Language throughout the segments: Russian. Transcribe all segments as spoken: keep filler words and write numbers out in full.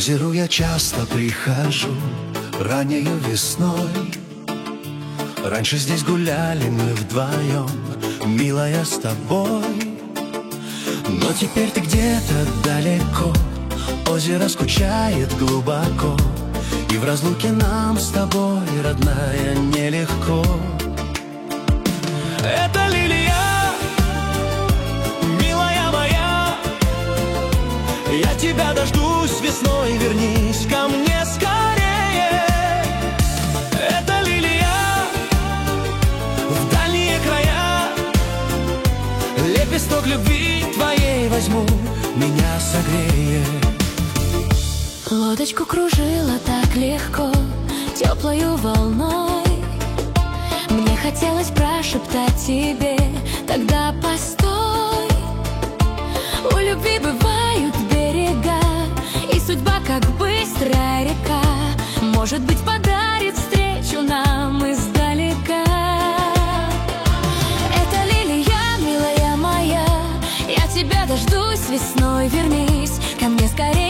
озеру я часто прихожу раннею весной. Раньше здесь гуляли мы вдвоем, милая, с тобой. Но теперь ты где-то далеко, озеро скучает глубоко, и в разлуке нам с тобой, родная, нелегко. Это лилия, милая моя, я тебя дождусь весной, вернись ко мне скорее. Это лилия, в дальние края, лепесток любви твоей возьму, меня согреет. Лодочку кружила так легко, теплою волной. Мне хотелось прошептать тебе: тогда постой. У любви бывают берега, и судьба, как быстрая река, может быть, подарит встречу нам издалека. Это лилия, милая моя, я тебя дождусь весной, вернись ко мне скорее.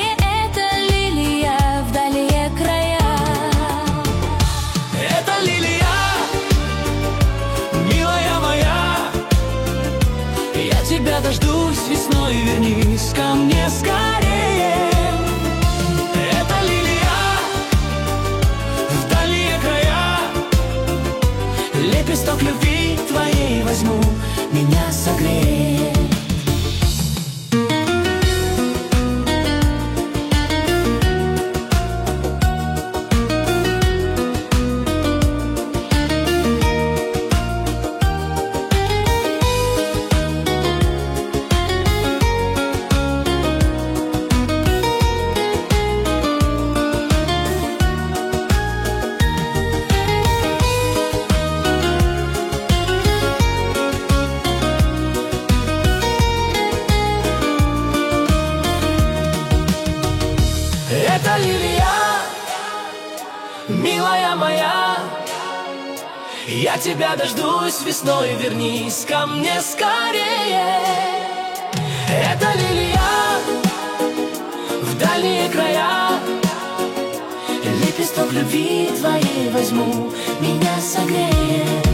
Тебя дождусь весной, вернись ко мне скорее. Это лилия, в дальние края, лепесток любви твоей возьму, меня согреет. Это лилия, милая моя, я тебя дождусь весной, вернись ко мне скорее. Это лилия, в дальние края, лепесток любви твоей возьму, меня согреет.